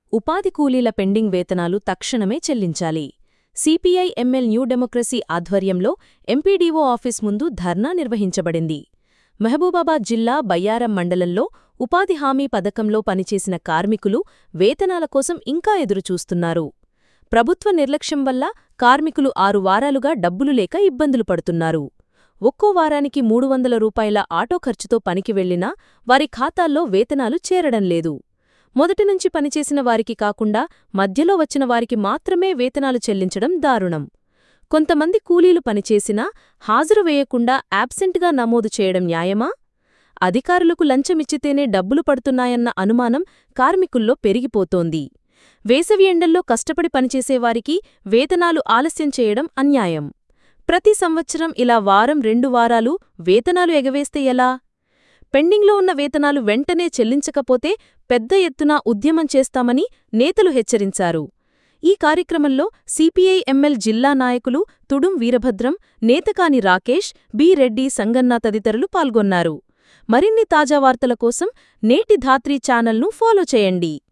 ఉపాధి కూలీల పెండింగ్ వేతనాలు తక్షణమే చెల్లించాలి. సిపిఐ ఎంఎల్ న్యూ డెమోక్రసీ ఆధ్వర్యంలో ఎంపీడీఓ ఆఫీస్ ముందు ధర్నా నిర్వహించబడింది. మహబూబాబాద్ జిల్లా బయ్యారం మండలంలో ఉపాధి హామీ పథకంలో పనిచేసిన కార్మికులు వేతనాల కోసం ఇంకా ఎదురుచూస్తున్నారు. ప్రభుత్వ నిర్లక్ష్యం వల్ల కార్మికులు 6 వారాలుగా డబ్బులు లేక ఇబ్బందులు పడుతున్నారు. ఒక్కో వారానికి 300 రూపాయల ఆటో ఖర్చుతో పనికి వెళ్లినా వారి ఖాతాల్లో వేతనాలు చేరడం లేదు. మొదటినుంచి పనిచేసిన వారికి కాకుండా మధ్యలో వచ్చిన వారికి మాత్రమే వేతనాలు చెల్లించడం దారుణం. కొంతమంది కూలీలు పనిచేసినా హాజరు వేయకుండా యాబ్సెంట్గా నమోదు చేయడం న్యాయమా? అధికారులకు లంచమిచ్చితేనే డబ్బులు పడుతున్నాయన్న అనుమానం కార్మికుల్లో పెరిగిపోతోంది. వేసవి ఎండల్లో కష్టపడి పనిచేసేవారికి వేతనాలు ఆలస్యం చేయడం అన్యాయం. ప్రతి సంవత్సరం ఇలా వారం 2 వారాలు వేతనాలు ఎగవేస్తే ఎలా? పెండింగ్లో ఉన్న వేతనాలు వెంటనే చెల్లించకపోతే పెద్ద ఎత్తున ఉద్యమం చేస్తామని నేతలు హెచ్చరించారు. ఈ కార్యక్రమంలో సిపిఐ ఎంఎల్ జిల్లా నాయకులు తుడుం వీరభద్రం, నేతకాని రాకేష్, బి రెడ్డి, సంగన్న తదితరులు పాల్గొన్నారు. మరిన్ని తాజా వార్తల కోసం నేటి ధాత్రి ఛానల్ను ఫాలో చేయండి.